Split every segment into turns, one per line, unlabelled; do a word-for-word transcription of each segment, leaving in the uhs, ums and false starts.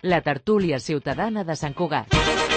La tertúlia ciutadana de Sant Cugat.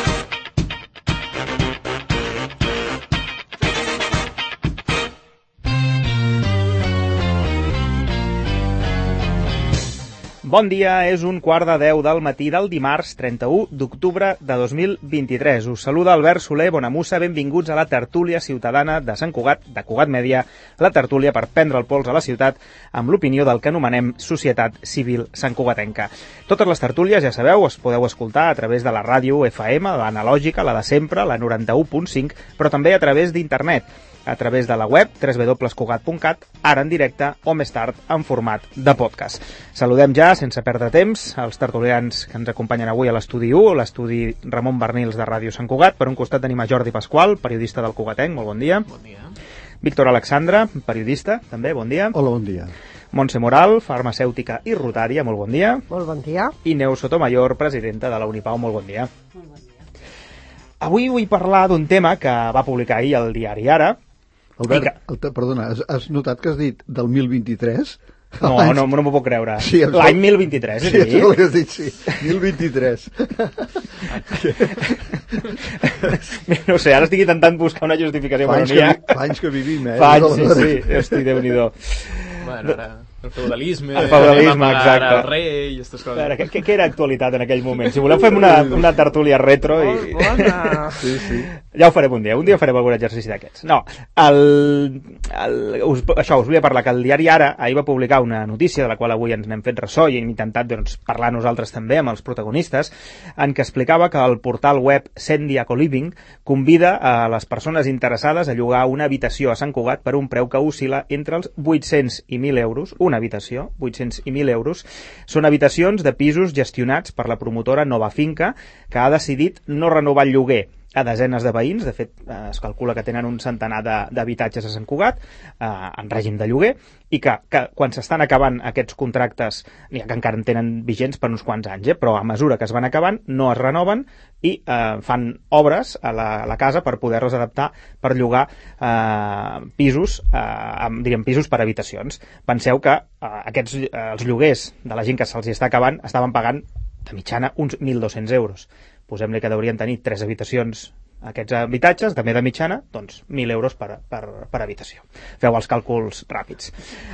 Bon dia, és un quart de deu del matí del dimarts trenta-u d'octubre de dos mil vint-i-tres. Us saluda Albert Soler Bonamussa, benvinguts a la tertúlia ciutadana de Sant Cugat, de Cugat Mèdia, la tertúlia per prendre el pols a la ciutat amb l'opinió del que anomenem Societat Civil Santcugatenca. Totes les tertúlies, ja sabeu, es podeu escoltar a través de la ràdio F M, l'analògica, la de sempre, la noranta-u punt cinc, però també a través d'internet, a través de la web w w w punt cugat punt cat, ara en directe o més tard en format de podcast. Saludem ja, sense perdre temps, els tertulians que ens acompanyen avui a l'estudi u, l'estudi Ramon Bernils de Ràdio Sant Cugat. Per un costat tenim a Jordi Pasqual, periodista del Cugatenc, molt bon dia.
Bon dia.
Víctor Alexandre, periodista, també, bon dia.
Hola, bon dia.
Montse Moral, farmacèutica i rotària, molt bon dia.
Molt bon dia.
I Neus Sotomayor, presidenta de la Unipau, molt bon dia.
Molt bon dia.
Avui vull parlar d'un tema que va publicar ahir el diari Ara.
Albert,
que...
el te, perdona, has, has notat que has dit del mil vint-i-tres?
No, no, no m'ho puc creure.
Sí,
l'any mil vint-i-tres,
sí,
és a dir?
Sí, has dit, sí, mil vint-i-tres.
No sé, ara estic intentant buscar una justificació,
fa
però no hi ha.
Fa anys que vivim, eh?
Fa anys, sí, sí, hosti, Déu-n'hi-do.
Bueno, ara el feudalisme,
el feudalisme, exacte.
El rei i aquestes coses.
Veure, què, què era actualitat en aquell moment? Si voleu fem una, una tertúlia retro i...
Molt bona.
Sí, sí.
Ja ho farem un dia, un dia farem algun exercici d'aquests. No, el, el, us, això, us volia parlar, que el diari Ara ahir va publicar una notícia de la qual avui ens n'hem fet ressò i hem intentat doncs, parlar nosaltres també amb els protagonistes, en què explicava que el portal web Sendia Coliving convida a les persones interessades a llogar una habitació a Sant Cugat per un preu que oscil·la entre els vuit-cents i mil euros, una habitació, vuit-cents i mil euros. Són habitacions de pisos gestionats per la promotora Nova Finca, que ha decidit no renovar el lloguer a desenes de veïns. De fet, eh, es calcula que tenen un centenar d'habitatges a Sant Cugat eh, en règim de lloguer i que, que quan s'estan acabant aquests contractes, n'hi ha que encara en tenen vigents per uns quants anys, eh, però a mesura que es van acabant no es renoven i eh, fan obres a la, a la casa per poder-les adaptar per llogar eh, pisos, eh, amb, diríem, pisos per habitacions. Penseu que eh, aquests, eh, els lloguers de la gent que se'ls està acabant estaven pagant de mitjana uns mil dos-cents euros. Posem-li que deurien tenir tres habitacions aquests habitatges, també de mitjana, doncs mil euros per, per, per habitació. Feu els càlculs ràpids.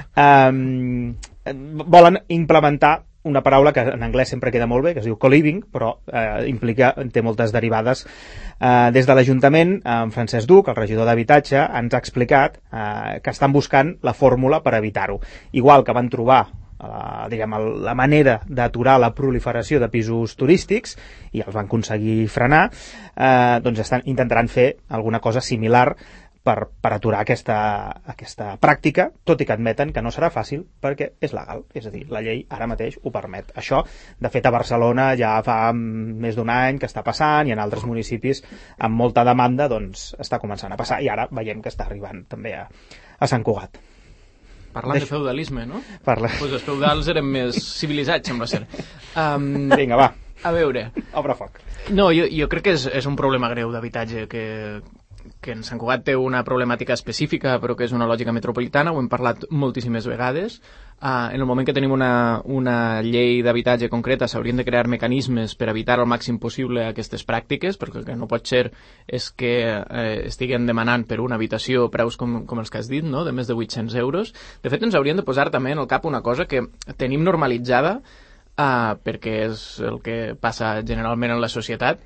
Um, volen implementar una paraula que en anglès sempre queda molt bé, que es diu co-living, però eh, implica, té moltes derivades. Eh, des de l'Ajuntament, en Francesc Duc, el regidor d'Habitatge, ens ha explicat eh, que estan buscant la fórmula per evitar-ho. Igual que van trobar Uh, diguem, el, la manera d'aturar la proliferació de pisos turístics i els van aconseguir frenar, uh, doncs estan, intentaran fer alguna cosa similar per, per aturar aquesta, aquesta pràctica, tot i que admeten que no serà fàcil perquè és legal, és a dir, la llei ara mateix ho permet. Això, de fet, a Barcelona ja fa més d'un any que està passant i en altres municipis amb molta demanda doncs està començant a passar i ara veiem que està arribant també a, a Sant Cugat.
Parlant de feudalisme, no?
Parla.
Pues els feudals eren més civilitzats, sembla ser. Um,
Vinga, va.
A veure.
Obre foc.
No, jo, jo crec que és, és un problema greu d'habitatge, que, que en Sant Cugat té una problemàtica específica, però que és una lògica metropolitana, ho hem parlat moltíssimes vegades. Uh, en el moment que tenim una, una llei d'habitatge concreta s'haurien de crear mecanismes per evitar al màxim possible aquestes pràctiques, perquè el que no pot ser és que eh, estiguen demanant per una habitació preus com, com els que has dit, no? De més de vuit-cents euros. De fet, ens haurien de posar també en el cap una cosa que tenim normalitzada, uh, perquè és el que passa generalment en la societat,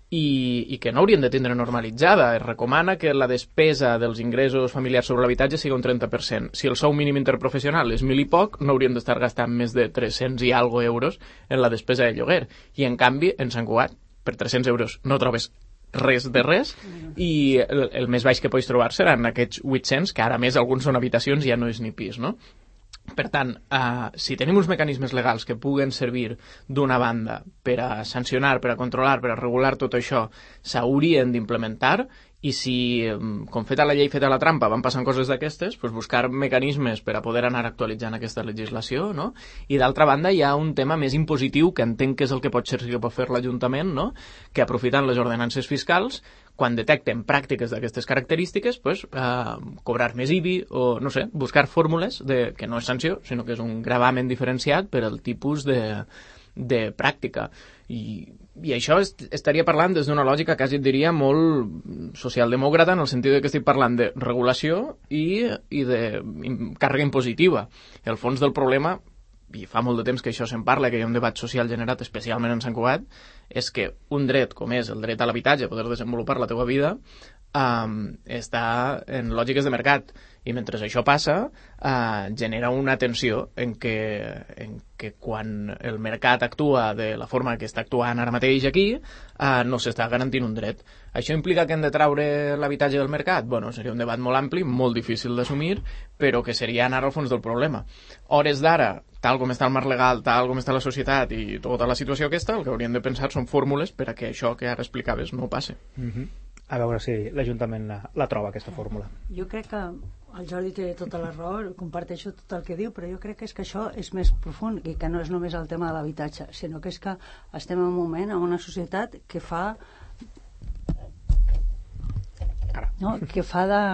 I, i que no haurien de tindre normalitzada. Es recomana que la despesa dels ingressos familiars sobre l'habitatge sigui un trenta per cent. Si el sou mínim interprofessional és mil i poc, no haurien d'estar gastant més de tres-cents i algo euros en la despesa de lloguer. I, en canvi, en Sant Cugat, per tres-cents euros no trobes res de res i el, el més baix que pots trobar seran aquests vuit-cents, que ara més alguns són habitacions i ja no és ni pis, no? Per tant, eh, si tenim uns mecanismes legals que puguen servir d'una banda per a sancionar, per a controlar, per a regular tot això, s'haurien d'implementar i si, com feta la llei, feta la trampa, van passant coses d'aquestes, doncs buscar mecanismes per a poder anar actualitzant aquesta legislació, no? I d'altra banda hi ha un tema més impositiu que entenc que és el que pot ser que pot fer l'Ajuntament, no? Que aprofitant les ordenances fiscals, quan detecten pràctiques d'aquestes característiques, doncs, eh, cobrar més I B I o, no sé, buscar fórmules de, que no és sanció, sinó que és un gravamen diferenciat per al tipus de, de pràctica. I, i això est estaria parlant des d'una lògica, quasi et diria, molt socialdemòcrata, en el sentit que estic parlant de regulació i, i de càrrega impositiva. El fons del problema, i fa molt de temps que això se'n parla, que hi ha un debat social generat especialment en Sant Cugat, és que un dret com és el dret a l'habitatge, poder desenvolupar la teva vida, Um, està en lògiques de mercat, i mentre això passa uh, genera una tensió en què, en què quan el mercat actua de la forma que està actuant ara mateix aquí, uh, no s'està garantint un dret. Això implica que hem de traure l'habitatge del mercat? Bueno, seria un debat molt ampli, molt difícil d'assumir, però que seria anar al fons del problema. Hores d'ara, tal com està el marc legal, tal com està la societat i tota la situació aquesta, el que hauríem de pensar són fórmules per a que això que ara explicaves no passi.
Mm-hmm. A veure si l'Ajuntament la, la troba, aquesta fórmula.
Jo crec que el Jordi té tota la raó, comparteixo tot el que diu, però jo crec que és que això és més profund i que no és només el tema de l'habitatge, sinó que és que estem en un moment, en una societat que fa no, que fa de...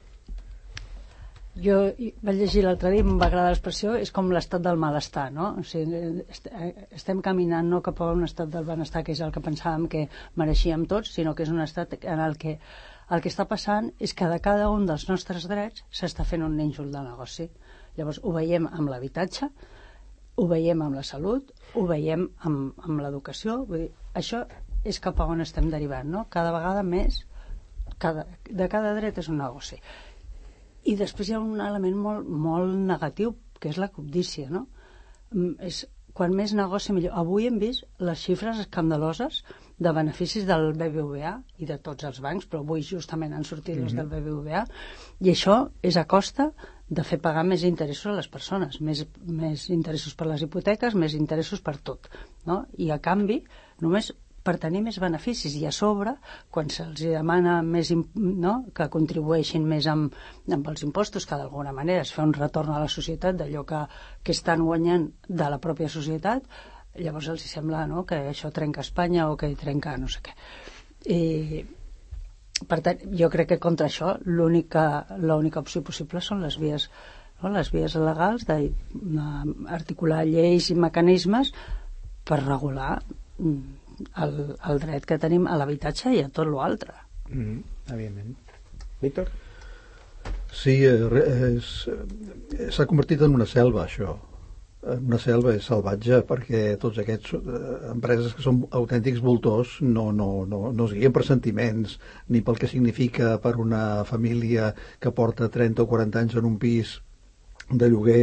Jo vaig llegir l'altre dia i em va agradar l'expressió, és com l'estat del malestar, no? O sigui, estem caminant no cap a un estat del benestar, que és el que pensàvem que mereixíem tots, sinó que és un estat en el que el que està passant és que de cada un dels nostres drets s'està fent un nínxol de negoci. Llavors ho veiem amb l'habitatge, ho veiem amb la salut, ho veiem amb, amb l'educació. Vull dir, això és cap a on estem derivant, no? Cada vegada més, cada, de cada dret és un negoci. I després hi ha un element molt, molt negatiu, que és la cobdícia, no? És, quan més negoci millor. Avui hem vist les xifres escandaloses de beneficis del B B V A i de tots els bancs, però avui justament han sortit mm-hmm. els del B B V A, i això és a costa de fer pagar més interessos a les persones, més, més interessos per les hipoteques, més interessos per tot, no? I a canvi, només per tenir més beneficis, i a sobre, quan se'ls demana més, no? que contribueixin més amb, amb els impostos, que d'alguna manera es fa un retorn a la societat d'allò que, que estan guanyant de la pròpia societat, llavors els sembla no? que això trenca Espanya o que trenca no sé què. I, per tant, jo crec que contra això l'única l'única opció possible són les vies, no? les vies legals d'articular lleis i mecanismes per regular El, el dret que tenim a l'habitatge i a tot l'altre.
Mm, evidentment. Víctor?
Sí, s'ha convertit en una selva, això. Una selva és salvatge perquè tots aquests eh, empreses que són autèntics voltors no, no, no, no es guien per sentiments ni pel que significa per una família que porta trenta o quaranta anys en un pis de lloguer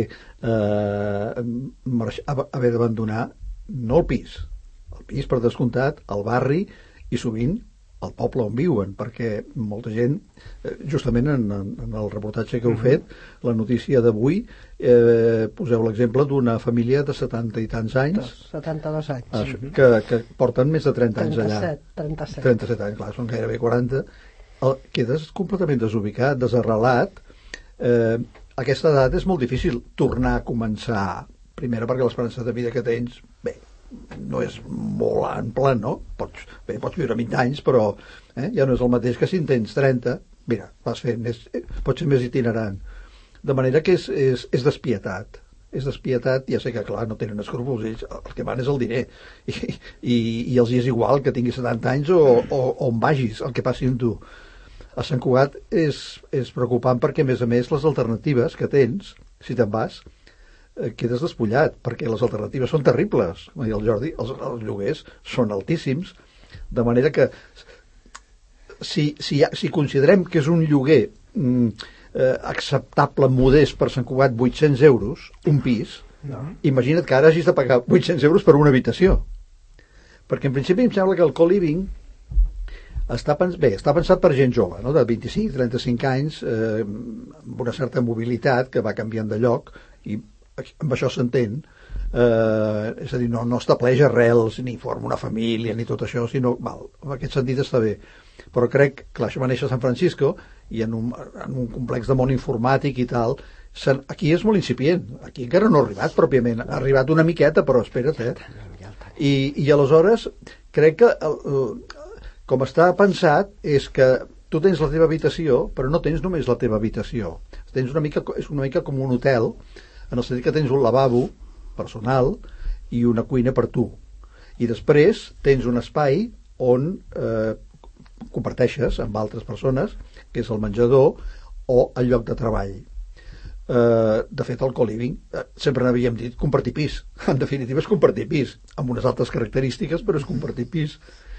eh, haver d'abandonar no el pis, el pis per descomptat, el barri i sovint el poble on viuen, perquè molta gent, justament en, en el reportatge que heu fet, la notícia d'avui, eh, poseu l'exemple d'una família de setanta i tants anys,
setanta-dos anys,
això, que, que porten més de trenta anys allà.
trenta-set
trenta-set anys, clar, són gairebé quaranta. El, quedes completament desubicat, desarrelat. Eh, a aquesta edat és molt difícil tornar a començar, primera perquè l'esperança de vida que tens, bé, no és molt ample, no? Pots, bé, pots viure vint anys, però eh, ja no és el mateix que si en tens trenta, mira, vas fent més, pots ser més itinerant. De manera que és, és, és despietat. És despietat, ja sé que, clar, no tenen escrúpols, ells, el que van és el diner. I, i, i els hi és igual que tinguis setanta anys o, o, o on vagis, el que passi amb tu. A Sant Cugat és, és preocupant perquè, a més a més, les alternatives que tens, si te'n vas, quedes despullat, perquè les alternatives són terribles. Com deia el Jordi, els, els lloguers són altíssims, de manera que si, si, si considerem que és un lloguer mm, eh, acceptable, modest per Sant Cugat, vuit-cents euros, un pis, no. Imagina't que ara hagis de pagar vuit-cents euros per una habitació. Perquè en principi em sembla que el co-living està, pens bé, està pensat per gent jove, no? De vint-i-cinc a trenta-cinc anys, eh, amb una certa mobilitat que va canviant de lloc, i amb això s'entén, eh, és a dir, no, no estableix arrels ni forma una família ni tot això, sinó, val, en aquest sentit està bé, però crec, clar, això va néixer a San Francisco i en un, en un complex de món informàtic i tal, aquí és molt incipient, aquí encara no ha arribat pròpiament, ha arribat una miqueta, però espera't, eh? I, i aleshores crec que el, el, com està pensat és que tu tens la teva habitació, però no tens només la teva habitació, tens una mica, és una mica com un hotel, en el sentit que tens un lavabo personal i una cuina per tu. I després tens un espai on eh, comparteixes amb altres persones, que és el menjador o el lloc de treball. Eh, de fet, el co-living, eh, sempre n'havíem dit compartir pis. En definitiva és compartir pis, amb unes altres característiques, però és compartir pis.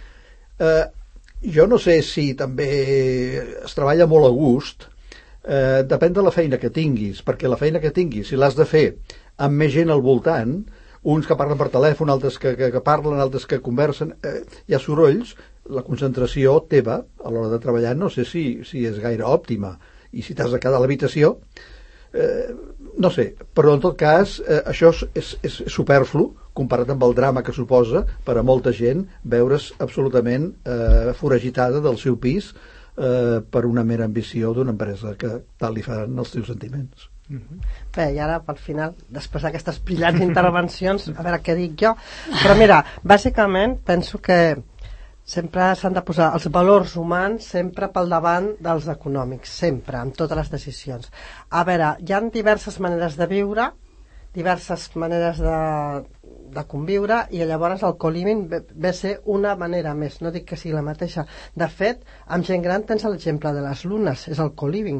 Eh, jo no sé si també es treballa molt a gust, eh, depèn de la feina que tinguis, perquè la feina que tinguis, si l'has de fer amb més gent al voltant, uns que parlen per telèfon, altres que, que, que parlen, altres que conversen, eh, hi ha sorolls, la concentració teva a l'hora de treballar no sé si, si és gaire òptima, i si t'has de quedar a l'habitació, eh, no sé, però en tot cas eh, això és, és, és superflu comparat amb el drama que suposa per a molta gent veure's absolutament eh, foragitada del seu pis eh, per una mera ambició d'una empresa que tal li faran els teus sentiments.
Bé, i ara pel final, després d'aquestes brillants intervencions, a veure què dic jo, però mira, bàsicament penso que sempre s'han de posar els valors humans sempre pel davant dels econòmics, sempre, amb totes les decisions. A veure, hi ha diverses maneres de viure, diverses maneres de, de conviure, i llavors el co-living ve, ve a ser una manera més, no dic que sigui la mateixa. De fet, amb gent gran tens l'exemple de les lunes, és el co-living.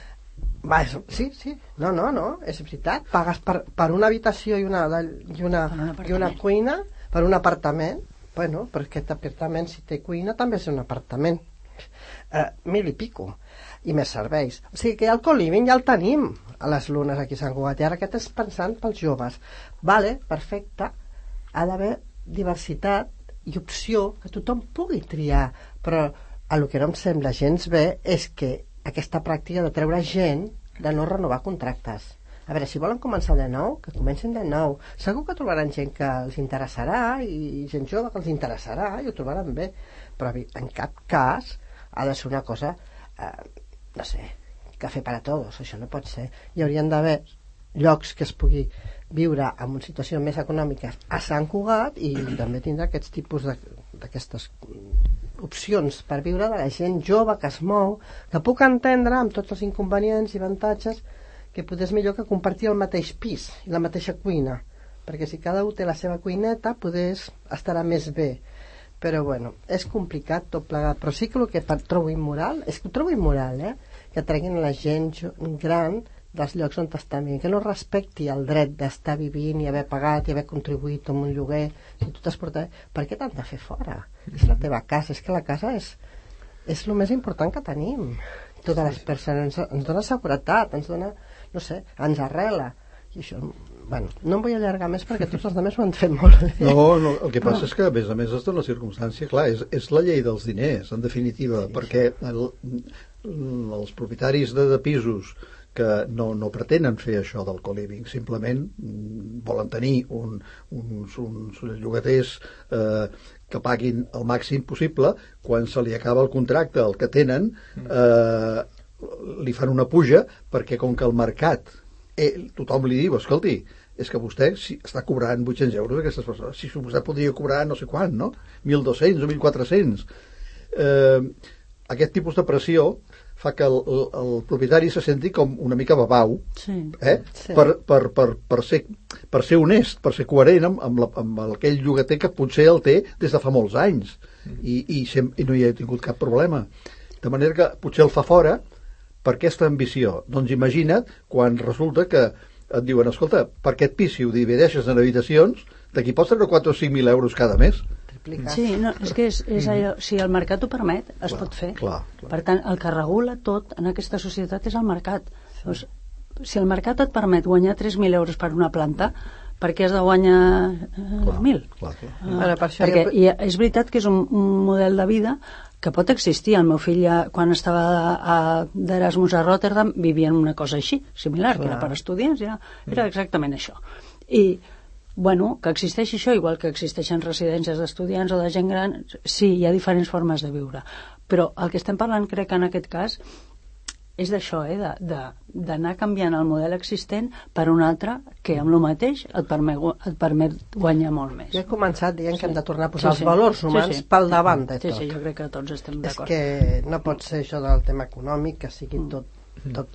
Va, és, sí, sí, no, no, no, és veritat, pagues per, per una habitació i una, i una, i una cuina, per un apartament. Bueno, però aquest apartament, si té cuina, també és un apartament. Eh, mil i pico. I més serveis. O sigui que el co-living ja el tenim a les lunes aquí a Sant Cugat. I ara aquest és pensant pels joves. Vale, perfecte. Ha d'haver diversitat i opció que tothom pugui triar. Però el que no em sembla gens bé és que aquesta pràctica de treure gent de no renovar contractes. A veure, si volen començar de nou, que comencin de nou. Segur que trobaran gent que els interessarà i gent jove que els interessarà i ho trobaran bé. Però en cap cas ha de ser una cosa, eh, no sé, cafè per a tots. Això no pot ser. Hi haurien d'haver llocs que es pugui viure en situacions més econòmiques a Sant Cugat i també tindrà aquests tipus d'aquestes opcions per viure de la gent jove que es mou, que puc entendre amb tots els inconvenients i avantatges que potser és millor que compartir el mateix pis i la mateixa cuina, perquè si cada un té la seva cuineta, potser estarà més bé. Però bueno, és complicat tot plegat, però sí que el que trobo immoral, és que ho trobo immoral, eh? Que treguin la gent gran dels llocs on estan vivint, que no respecti el dret d'estar vivint i haver pagat i haver contribuït amb un lloguer. Si tu t'has portat, per què t'han de fer fora? És la teva casa, és que la casa és, és el més important que tenim. Totes les persones, ens, ens dona seguretat, ens dona, no sé, ens arrela. I això, bueno, no em vull allargar més perquè tots els altres ho han fet molt bé.
No, no, el que passa no. és que a més a més es dona la circumstància, clar, és, és la llei dels diners, en definitiva, sí, perquè el, els propietaris de, de pisos que no, no pretenen fer això del co-living, simplement volen tenir un, uns, uns llogaters eh, que paguin el màxim possible, quan se li acaba el contracte, el que tenen, eh, li fan una puja, perquè com que el mercat, eh, tothom li diu, escolti, és que vostè si, està cobrant vuit-cents euros aquestes persones, si vostè podria cobrar no sé quant, no? mil dos-cents o mil quatre-cents. Eh, aquest tipus de pressió fa que el, el, el propietari se senti com una mica babau, sí. Eh? Sí. Per, per, per, per, ser, per ser honest, per ser coherent amb, amb, la, amb aquell llogater que potser el té des de fa molts anys i, i, sem, i no hi ha tingut cap problema. De manera que potser el fa fora per aquesta ambició. Doncs imagina't quan resulta que et diuen, escolta, per aquest pis si ho divideixes en habitacions, d'aquí pots treure quatre o cinc mil euros cada mes.
Sí, no, és que és, és allò, si el mercat ho permet, es clar, pot fer. Clar, clar. Per tant, el que regula tot en aquesta societat és el mercat. Sí. Doncs, si el mercat et permet guanyar tres mil euros per una planta, per què has de guanyar eh, mil? Clar, clar. Uh, Ara, per perquè jo... i és veritat que és un, un model de vida que pot existir. El meu fill, ja, quan estava d'Erasmus a Rotterdam, vivia en una cosa així, similar, clar. Que era per estudiants, era, era exactament això. I bueno, que existeix això, igual que existeixen residències d'estudiants o de gent gran, sí, hi ha diferents formes de viure. Però el que estem parlant, crec que en aquest cas, és d'això, eh, d'anar canviant el model existent per un altre que amb el mateix et permet, et permet guanyar molt més.
Ja he començat dient sí. que hem de tornar a posar sí, sí. els valors humans sí, sí. pel davant de tot.
Sí, sí, jo crec que tots estem d'acord.
És que no pot ser això del tema econòmic, que sigui tot, tot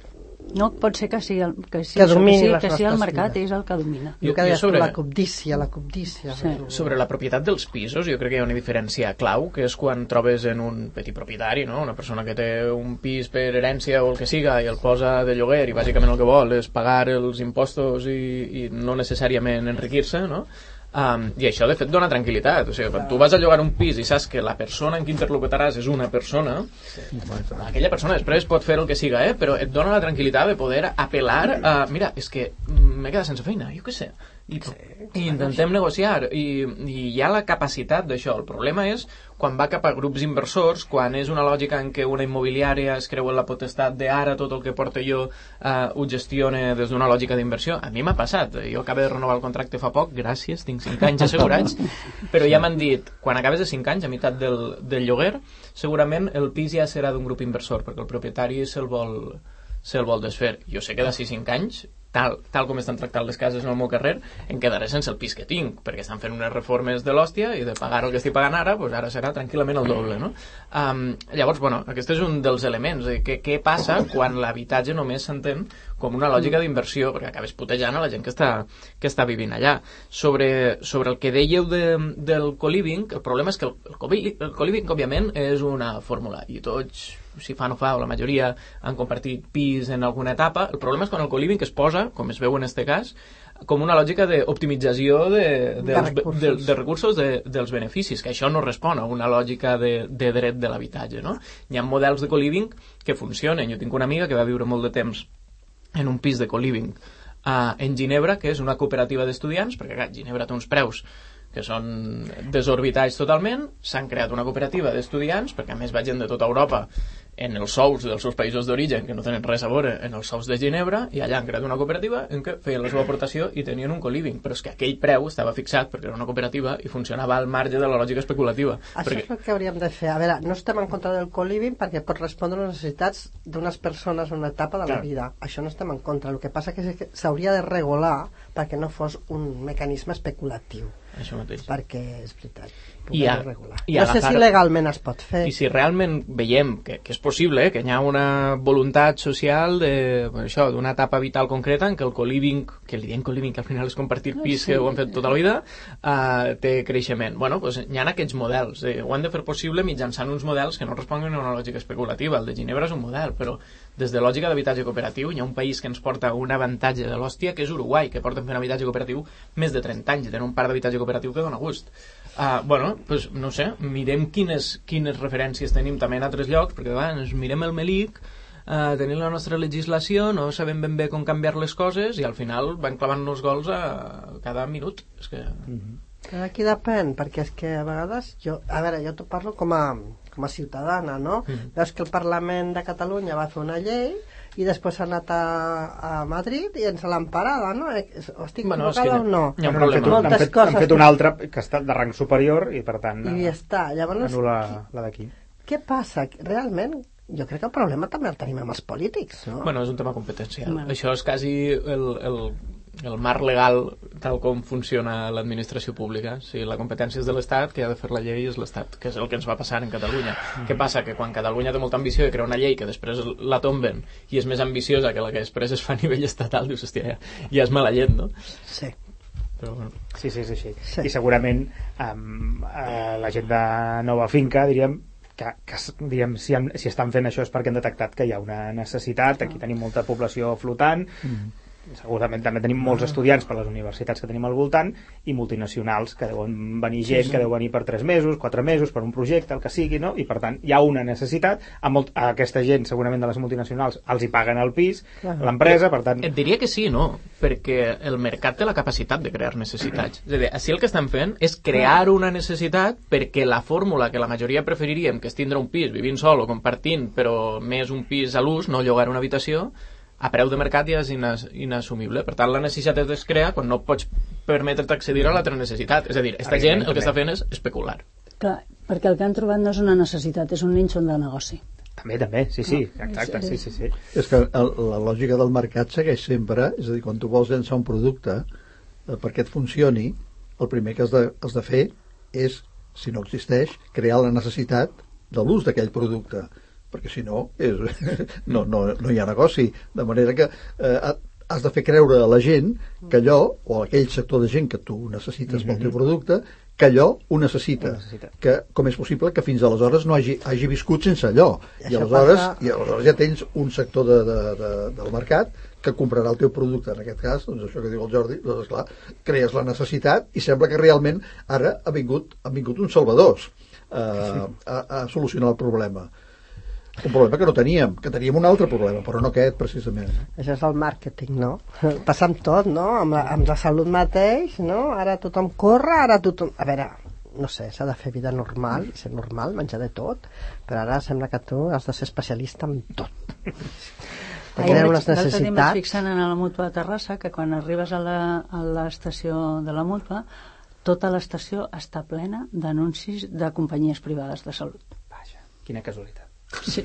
No, pot ser que sigui el, que sigui,
Que domini
que sigui,
les
que sigui el
nostres
mercat,
vides.
és el que domina.
Jo que
jo
deies
sobre-
la cobdícia, la cobdícia.
Sí.
Sobre la propietat dels pisos, jo crec que hi ha una diferència clau, que és quan trobes en un petit propietari, no? Una persona que té un pis per herència o el que siga i el posa de lloguer i bàsicament el que vol és pagar els impostos i, i no necessàriament enriquir-se, no? Um, i això de fet dona tranquil·litat, o sigui, quan tu vas a llogar un pis i saps que la persona en qui interlocutaràs és una persona, aquella persona després pot fer el que siga, eh? Però et dona la tranquil·litat de poder apel·lar a, mira, és que m'he quedat sense feina, jo què sé, i, i intentem negociar i, i hi ha la capacitat d'això. El problema és quan va cap a grups inversors, quan és una lògica en què una immobiliària es creu en la potestat de ara tot el que porto jo eh, ho gestione des d'una lògica d'inversió. A mi m'ha passat, jo acabo de renovar el contracte fa poc, gràcies, tinc cinc anys assegurats, però ja m'han dit, quan acabes de cinc anys, a meitat del, del lloguer, segurament el pis ja serà d'un grup inversor, perquè el propietari se'l vol, se'l vol desfer. Jo sé que d'ací cinc anys, tal, tal com estan tractant les cases en el meu carrer, em quedaré sense el pis que tinc, perquè estan fent unes reformes de l'hòstia i de pagar el que estic pagant ara, doncs ara serà tranquil·lament el doble, no? Um, llavors, bueno, aquest és un dels elements. Eh? Què, què passa quan l'habitatge només s'entén com una lògica d'inversió, perquè acabes putejant a la gent que està, que està vivint allà. Sobre, sobre el que dèieu de, del co-living, el problema és que el, el, co-living, el co-living, òbviament, és una fórmula, i tots, si fa no fa, o la majoria han compartit pis en alguna etapa. El problema és quan el co-living es posa, com es veu en este cas, com una lògica d'optimització de, de,
de recursos,
de, de recursos de, dels beneficis, que això no respon a una lògica de, de dret de l'habitatge, no? Hi ha models de co-living que funcionen. Jo tinc una amiga que va viure molt de temps en un pis de co-living uh, en Ginebra, que és una cooperativa d'estudiants, perquè clar, Ginebra té uns preus que són desorbitats totalment. S'han creat una cooperativa d'estudiants, perquè a més va gent de tota Europa en els sous dels seus països d'origen, que no tenen res a veure en els sous de Ginebra, i allà han creat una cooperativa en què feien la seva aportació i tenien un co-living, però és que aquell preu estava fixat perquè era una cooperativa i funcionava al marge de la lògica especulativa.
Això
perquè...
és el que hauríem de fer. A veure, no estem en contra del co-living perquè pot respondre a les necessitats d'unes persones en una etapa de la
Clar.
vida. Això no estem en contra. El que passa és que s'hauria de regular perquè no fos un mecanisme especulatiu.
Això mateix.
Perquè és veritat,
I a-
regular.
i
No sé
agafar-
si legalment es pot fer.
I si realment veiem que, que és possible, eh, que hi ha una voluntat social de, bueno, això, d'una etapa vital concreta en què el co-living, que li diem co-living, que al final és compartir pis, que ho han fet tota la vida, uh, té creixement. Bueno, doncs hi ha aquests models. Eh, ho han de fer possible mitjançant uns models que no responguin a una lògica especulativa. El de Ginebra és un model, però des de lògica d'habitatge cooperatiu hi ha un país que ens porta un avantatge de l'hòstia, que és Uruguai, que porten fent habitatge cooperatiu més de trenta anys, i tenen un parc d'habitatge cooperatiu que dona gust. Uh, bueno, pues, no sé, mirem quines, quines referències tenim també en altres llocs, perquè abans mirem el Melic, uh, tenim la nostra legislació, no sabem ben bé com canviar les coses, i al final van clavant-nos gols a cada minut. És que...
Però aquí depèn, perquè és que a vegades jo, a veure, jo t'ho parlo com a, com a ciutadana, no?
Mhm.
Veus que el Parlament de Catalunya va fer una llei i després s'ha anat a, a Madrid i ens l'han parada, no? Eh, O estic
Bueno, és
equivocada
que
o no?
hi ha un
Bueno, han fet,
problema.
un, han,
Moltes
fet, han
coses.
fet un altre que està de rang superior i per tant
I ja està. Llavors,
anul·la la d'aquí.
què passa? Realment, jo crec que el problema també el tenim amb els polítics, no?
Bueno, és un tema competencial.
Bueno.
Això és quasi el, el, el marc legal tal com funciona l'administració pública. Si la competència és de l'Estat, que ha de fer la llei és l'Estat, que és el que ens va passar en Catalunya. Mm. Què passa? Que quan Catalunya té molta ambició de crear una llei que després la tomben i és més ambiciosa que la que després es fa a nivell estatal, dius, hòstia, ja, ja és mala llet, no?
Sí.
Però, bueno.
Sí, sí, sí, sí.
Sí.
I segurament um, uh, la gent de Nova Finca, diríem, que, que diríem, si, han, si estan fent això és perquè han detectat que hi ha una necessitat, aquí tenim molta població flotant, mm. segurament també tenim molts estudiants per les universitats que tenim al voltant i multinacionals que deuen venir gent, sí, sí. que deu venir per tres mesos, quatre mesos, per un projecte, el que sigui, no? I per tant hi ha una necessitat, a, molt, a aquesta gent segurament de les multinacionals els hi paguen el pis, l'empresa, per tant...
Et diria que sí, no? Perquè el mercat té la capacitat de crear necessitats. És a dir, així el que estan fent és crear una necessitat perquè la fórmula que la majoria preferiríem, que és tindre un pis vivint sol o compartint, però més un pis a l'ús, no llogar una habitació, a preu de mercat ja és inas, inassumible. Per tant, la necessitat es crea quan no pots permetre't accedir a l'altra necessitat. És a dir, aquesta gent el que està fent és especular.
Clar, perquè el que han trobat no és una necessitat, és un nínxol de negoci.
També, també, sí, sí, exacte, sí, sí, sí.
És que el, la lògica del mercat segueix sempre, és a dir, quan tu vols llançar un producte, eh, perquè et funcioni, el primer que has de, has de fer és, si no existeix, crear la necessitat de l'ús d'aquell producte. perquè si no, és, no, no, no hi ha negoci. De manera que eh, has de fer creure a la gent que allò, o a aquell sector de gent que tu necessites pel teu producte, que allò ho necessita.
Ho necessita.
Que, com és possible que fins aleshores no hagi, hagi viscut sense allò. I, I, aleshores, passa... I aleshores ja tens un sector de, de, de, del mercat que comprarà el teu producte. En aquest cas, doncs això que diu el Jordi, doncs esclar, crees la necessitat i sembla que realment ara ha vingut, han vingut uns salvadors eh, a, a solucionar el problema. Un problema que no teníem, que teníem un altre problema, però no aquest, precisament.
Això és el màrqueting, no? Passa amb tot, no? Amb la, amb la salut mateix, no? Ara tothom corre, ara tothom... A veure, no sé, s'ha de fer vida normal, ser normal, menjar de tot, però ara sembla que tu has de ser especialista en tot.
Ai, unes necessitats. L'altre dia m'estic fixant en la Mútua de Terrassa, que quan arribes a l'estació de la Mútua, tota l'estació està plena d'anuncis de companyies privades de salut.
Vaja, quina casualitat.
Sí.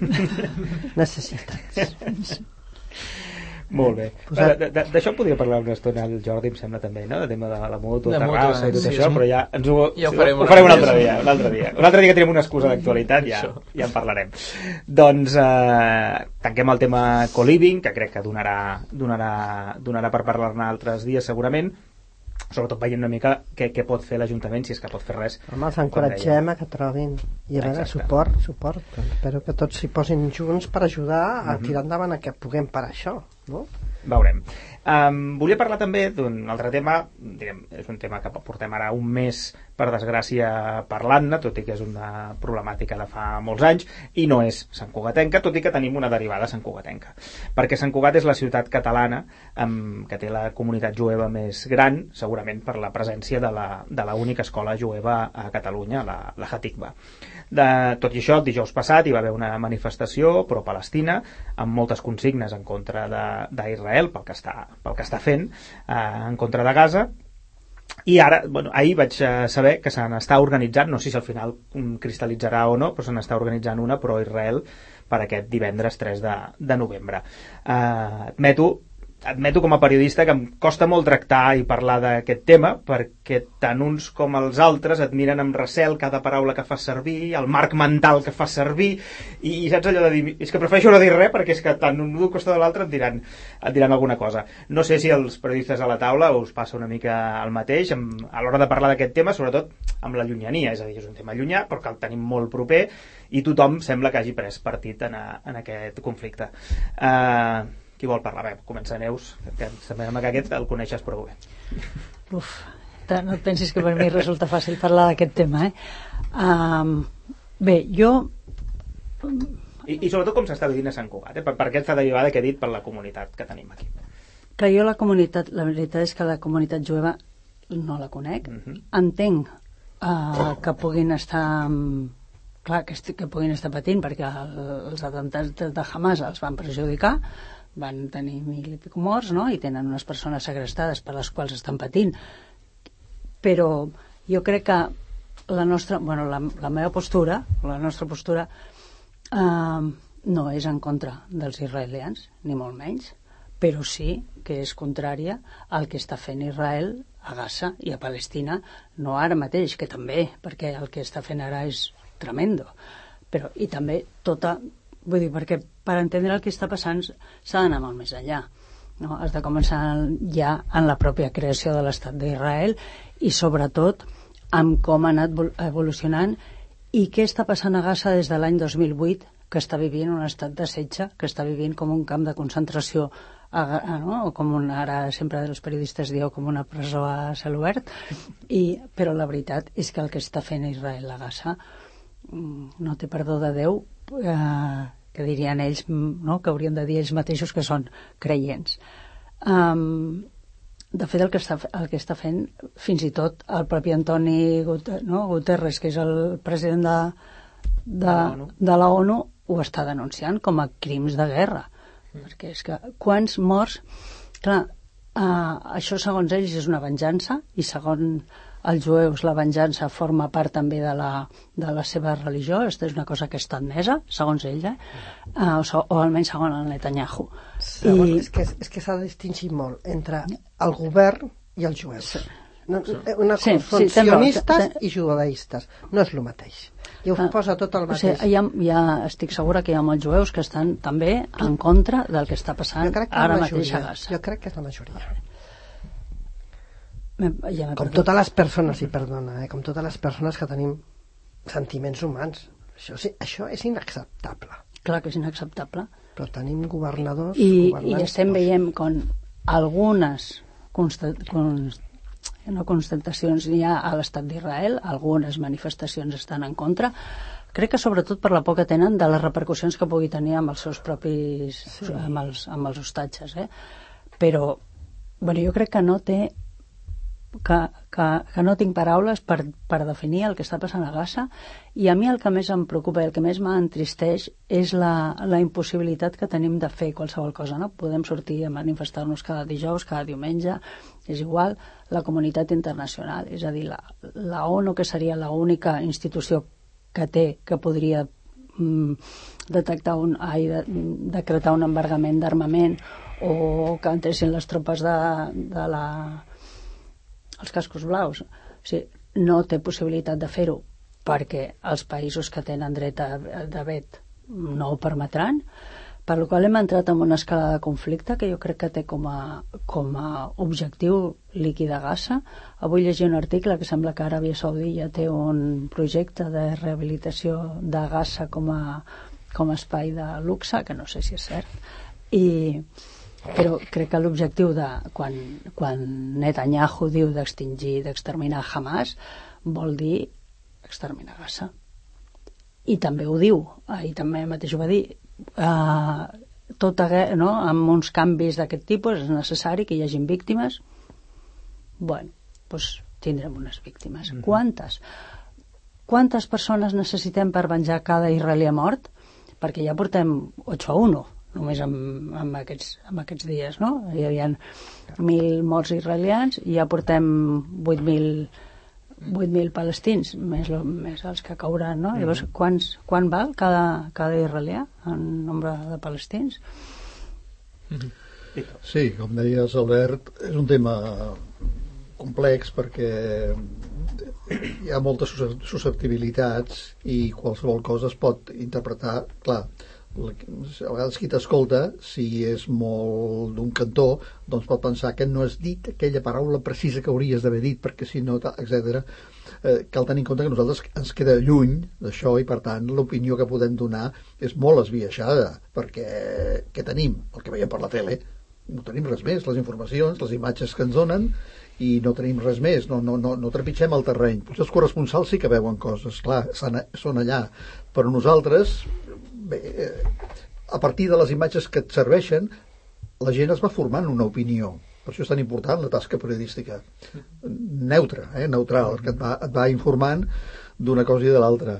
Necessitats.
Molt bé. D'això podria parlar una estona el Jordi, em sembla també, no? De tema de la moto, de Terrassa i tot sí, això, però ja ens ho,
ja ho farem,
ho farem un altre dia, un altre dia. Un altre dia que tenim una excusa d'actualitat, ja, ja en parlarem. Doncs eh, tanquem el tema co-living, que crec que donarà, donarà, donarà per parlar-ne altres dies segurament, sobretot veient una mica què, què pot fer l'Ajuntament, si és que pot fer res.
Home, els encoratgem a que trobin i a veure, suport, suport espero que tots s'hi posin junts per ajudar a tirar endavant a que puguem parar això, no?
Veurem. Um, volia parlar també d'un altre tema, direm, és un tema que portem ara un mes, per desgràcia, parlant-ne, tot i que és una problemàtica de fa molts anys, i no és Sant Cugatenca, tot i que tenim una derivada Sant Cugatenca. Perquè Sant Cugat és la ciutat catalana um, que té la comunitat jueva més gran, segurament per la presència de la, de la única escola jueva a Catalunya, la, la Hatikva. De, tot i això, el dijous passat hi va haver una manifestació pro-Palestina amb moltes consignes en contra d'Israel pel que està, pel que està fent eh, en contra de Gaza, i ara, bueno, ahir vaig saber que se n'està organitzant, no sé si al final cristal·litzarà o no, però se n'està organitzant una pro-Israel per aquest divendres tres de, de novembre. Eh, admeto admeto com a periodista que em costa molt tractar i parlar d'aquest tema, perquè tant uns com els altres et miren amb recel cada paraula que fas servir, el marc mental que fas servir, i, i saps allò de dir, és que prefereixo no dir res perquè és que tant un d'un costat de l'altre et diran, et diran alguna cosa. No sé si els periodistes a la taula us passa una mica el mateix amb, a l'hora de parlar d'aquest tema, sobretot amb la llunyania, és a dir, és un tema llunyà però que el tenim molt proper i tothom sembla que hagi pres partit en, a, en aquest conflicte. Eh... Uh, Qui vol parlar? Bé, comença Neus, que sembla que aquest el coneixes prou bé.
Uf, no et pensis que per mi resulta fàcil parlar d'aquest tema, eh? Um, bé, jo...
I, i sobretot com s'està vivint a Sant Cugat, eh? per, per aquesta derivada que he dit per la comunitat que tenim aquí.
Que jo la comunitat, la veritat és que la comunitat jueva no la conec. Uh-huh. Entenc uh, que puguin estar... clar, que, que puguin estar patint perquè el, els atemptats de, de Hamas els van perjudicar, van tenir mil i pico morts, no? I tenen unes persones segrestades per les quals estan patint. Però jo crec que la nostra, bueno, la, la meva postura, la nostra postura eh, no és en contra dels israelians, ni molt menys, però sí que és contrària al que està fent Israel a Gaza i a Palestina, no ara mateix, que també, perquè el que està fent ara és tremendo, però i també tota, vull dir, perquè per entendre el que està passant s'ha d'anar molt més enllà, no? Has de començar ja en la pròpia creació de l'estat d'Israel i sobretot amb com ha anat evolucionant i què està passant a Gaza des de l'any dos mil vuit, que està vivint un estat de setge, que està vivint com un camp de concentració, a, a, no? O com un, ara sempre els periodistes dieu com una presó a cel obert, i, però la veritat és que el que està fent Israel a Gaza no té perdó de Déu, eh, que dirien ells, no? Que haurien de dir ells mateixos que són creients. Um, de fet, el que, està, el que està fent, fins i tot el propi Antoni Guter, no? Guterres, que és el president de, de, de la ONU, ho està denunciant com a crims de guerra. Mm. Perquè és que quants morts... Clar, uh, això segons ells és una venjança, i segons els jueus la venjança forma part també de la, de la seva religió. Aquesta és una cosa que està admesa, segons ell, eh? uh, o, o almenys segons el Netanyahu.
Segons, I... És que, és que s'ha de distingir molt entre el govern i els jueus. No, una cosa, sí, són sí, sionistes i judaïstes. No és el mateix. I ho posa tot el
O sigui,
mateix.
hi ha, hi ha, estic segura que hi ha molts jueus que estan també en contra del que està passant
Jo crec que la
ara mateix
majoria.
a Gaza.
Jo crec que és la majoria.
Me- Ja m'he
Com
perdut.
totes les persones, i perdona, eh? com totes les persones que tenim sentiments humans. Això, sí, això és inacceptable.
Clar que és inacceptable.
Però tenim governadors...
I,
governants,
i estem
doncs,
veient com algunes constat, const, no constatacions hi ha a l'estat d'Israel, algunes manifestacions estan en contra, crec que sobretot per la por que tenen de les repercussions que pugui tenir amb els seus propis sí. amb, els, amb els hostatges, eh? Però bueno, jo crec que no té que, que, que no tinc paraules per, per definir el que està passant a Gaza, i a mi el que més em preocupa i el que més m'entristeix és la, la impossibilitat que tenim de fer qualsevol cosa, no? Podem sortir a manifestar-nos cada dijous, cada diumenge, és igual, la comunitat internacional, és a dir, la, la ONU, que seria l'única institució que té, que podria mm, detectar un, ai, de, decretar un embargament d'armament, o que entressin les tropes de, de la els cascos blaus, o sigui, no té possibilitat de fer-ho perquè els països que tenen dret a, de vet no ho permetran, per la qual hem entrat en una escala de conflicte que jo crec que té com a, com a objectiu liquidar Gaza. Avui llegia un article que sembla que Aràbia Saudita té un projecte de rehabilitació de Gaza com a, com a espai de luxe, que no sé si és cert, i però crec que l'objectiu de quan, quan Netanyahu diu d'extingir, d'exterminar Hamas, vol dir exterminar Gaza. I també ho diu, i també mateix ho va dir, eh, tota, no, amb uns canvis d'aquest tipus és necessari que hi hagin víctimes. Bueno, doncs tindrem unes víctimes. Mm-hmm. Quantes? Quantes persones necessitem per venjar cada israelià mort? Perquè ja portem ocho a uno només amb, amb, aquests, amb aquests dies, no? Hi havia mil morts israelians i ja portem vuit mil palestins, més, lo, més els que cauran, no? Mm-hmm. Llavors, quants, quan val cada, cada israelià en nombre de palestins?
Mm-hmm. Sí, com deies, Albert, és un tema complex perquè hi ha moltes susceptibilitats i qualsevol cosa es pot interpretar, clar, a vegades qui t'escolta, si és molt d'un cantó, doncs pot pensar que no has dit aquella paraula precisa que hauries d'haver dit, perquè si no, etcètera. Eh, cal tenir en compte que nosaltres ens queda lluny d'això i, per tant, l'opinió que podem donar és molt esbiaixada, perquè què tenim? El que veiem per la tele. No tenim res més, les informacions, les imatges que ens donen, i no tenim res més, no, no, no, no trepitgem el terreny. Potser els corresponsals sí que veuen coses, clar, són allà, però nosaltres... Bé, a partir de les imatges que et serveixen, la gent es va formant una opinió. Per això és tan important la tasca periodística. Neutra, eh? neutral, que et va, et va informant d'una cosa i de l'altra.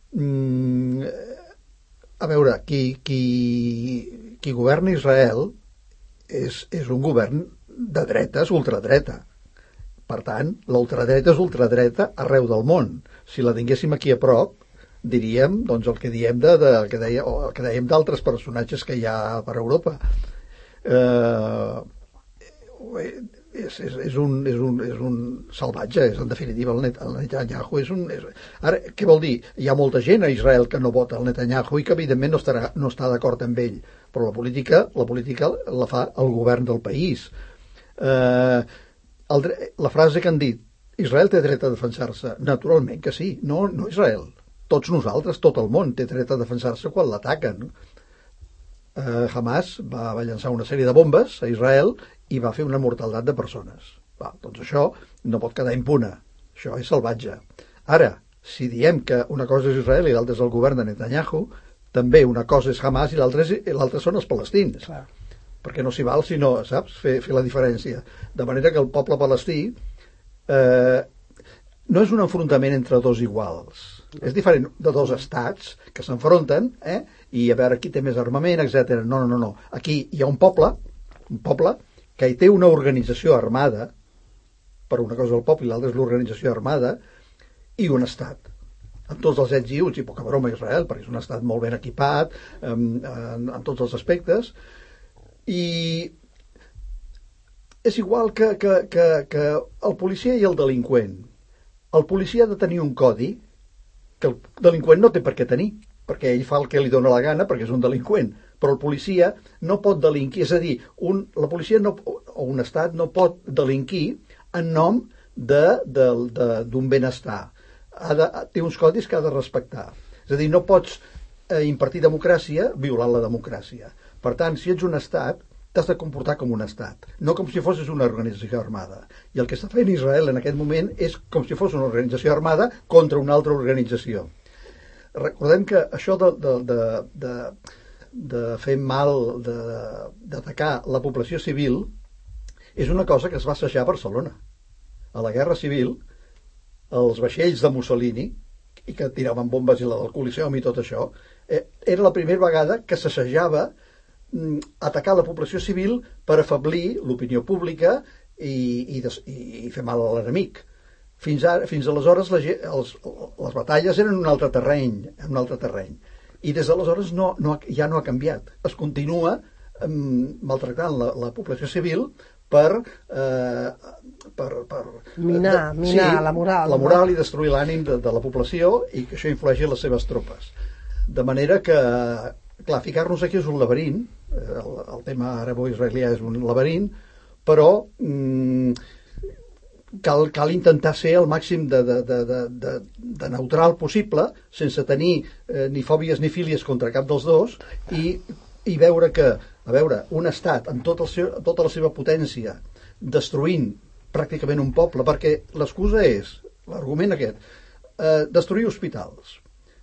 Mm, a veure, qui, qui, qui governa Israel és, és un govern de dretes, ultradreta. Per tant, l'ultradreta és ultradreta arreu del món. Si la tinguéssim aquí a prop, diríem doncs, el que diem de, de, el que deia, o el que dèiem d'altres personatges que hi ha per Europa. Eh, és, és, és, un, és, un, és un salvatge, és en definitiva el, Net, el Netanyahu és un... És... Ara, què vol dir? Hi ha molta gent a Israel que no vota el Netanyahu i que evidentment no, estarà, no està d'acord amb ell, però la política, la política la fa el govern del país. Eh, el, la frase que han dit, Israel té dret a defensar-se, naturalment que sí, no, no Israel. Tots nosaltres, tot el món té dret a defensar-se quan l'ataquen. Eh, Hamas va, va llançar una sèrie de bombes a Israel i va fer una mortaldat de persones. Va, doncs això no pot quedar impune. Això és salvatge. Ara, si diem que una cosa és Israel i l'altra és el govern de Netanyahu, també una cosa és Hamas i l'altra són els palestins. Clar. Perquè no s'hi val sinó, saps, fer, fer la diferència. De manera que el poble palestí eh, no és un enfrontament entre dos iguals. És diferent de dos estats que s'enfronten, eh? I a veure qui té més armament, etcètera. No, no, no. Aquí hi ha un poble, un poble que hi té una organització armada, per una cosa el poble i l'altra és l'organització armada, i un estat. Amb tots els ets i uts, i poca broma Israel, perquè és un estat molt ben equipat, en, en, en tots els aspectes, i és igual que, que, que, que el policia i el delinqüent. El policia ha de tenir un codi que el delinqüent no té per què tenir, perquè ell fa el que li dóna la gana, perquè és un delinqüent. Però el policia no pot delinquir, és a dir, un, la policia no, o un estat no pot delinquir en nom d'un benestar. Ha de, té uns codis que ha de respectar. És a dir, no pots eh, impartir democràcia violant la democràcia. Per tant, si ets un estat, t'has de comportar com un estat, no com si fossis una organització armada. I el que està fent Israel en aquest moment és com si fos una organització armada contra una altra organització. Recordem que això de, de, de, de, de fer mal, d'atacar la població civil, és una cosa que es va assajar a Barcelona. A la Guerra Civil, els vaixells de Mussolini, i que tiraven bombes i la del Coliseum i tot això, eh, era la primera vegada que s'assajava mm, atacar la població civil per afeblir l'opinió pública i, i, des, i fer mal a l'enemic. Fins, ara, fins aleshores la, els, les batalles eren un altre terreny, un altre terreny. I des d'aleshores no, no, ja no ha canviat. Es continua eh, maltractant la, la població civil per, eh, per, per
minar,
de,
minar
sí,
la moral,
la moral
no?
I destruir l'ànim de, de la població i que això influeixi en les seves tropes. De manera que, clar, ficar-nos aquí és un laberint, el, el tema arabo-israelià és un laberint, però mm, cal, cal intentar ser el màxim de, de, de, de, de, de neutral possible, sense tenir eh, ni fòbies ni fílies contra cap dels dos, i i veure que, a veure, un estat amb tot el seu, tota la seva potència destruint pràcticament un poble, perquè l'excusa és, l'argument aquest, eh, destruir hospitals.